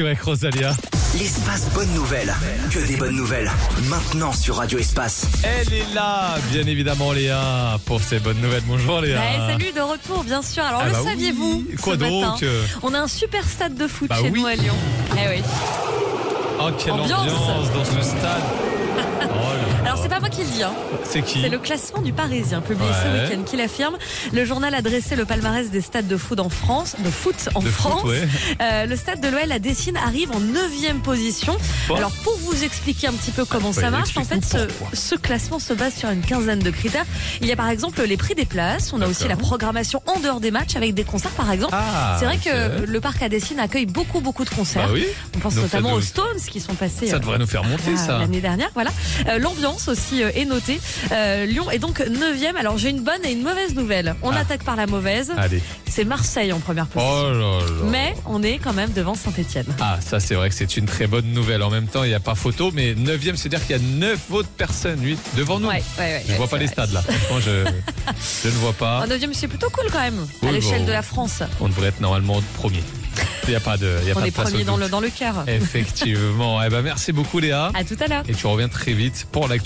Avec Rosalia. L'espace bonne nouvelle. Que des bonnes nouvelles. Maintenant sur Radio Espace. Elle est là, bien évidemment, Léa, pour ces bonnes nouvelles. Bonjour, Léa. Salut, de retour, bien sûr. Alors, le saviez-vous Quoi ce donc matin, on a un super stade de foot chez nous à Lyon. Oui. Oh, quelle ambiance dans ce stade. Alors, c'est pas moi qui le dis. C'est qui ? C'est le classement du Parisien, publié ce week-end, qui l'affirme. Le journal a dressé le palmarès des stades de foot en France. Le stade de l'OL à Dessines arrive en 9e position. Bon. Alors, pour vous expliquer un petit peu comment ça marche, en fait, ce classement se base sur une quinzaine de critères. Il y a par exemple les prix des places. On a aussi la programmation en dehors des matchs avec des concerts, par exemple. C'est vrai que le parc à Dessines accueille beaucoup de concerts. On pense notamment aux Stones qui sont passés. Ça devrait nous faire monter, ça. L'année dernière, voilà. L'ambiance aussi est notée. Lyon est donc 9e. Alors j'ai une bonne et une mauvaise nouvelle. On attaque par la mauvaise. Allez. C'est Marseille en première position. Mais on est quand même devant Saint-Etienne. Ah, ça c'est vrai que c'est une très bonne nouvelle. En même temps, il n'y a pas photo, mais 9e, c'est-à-dire qu'il y a 9 autres personnes, 8 devant nous. Je vois pas les stades là. Franchement, je ne vois pas. En 9e, c'est plutôt cool quand même, à l'échelle de la France. On devrait être normalement premier. Il n'y a pas de On est premier dans le cœur. Effectivement. Merci beaucoup, Léa. À tout à l'heure. Et tu reviens très vite pour l'actu.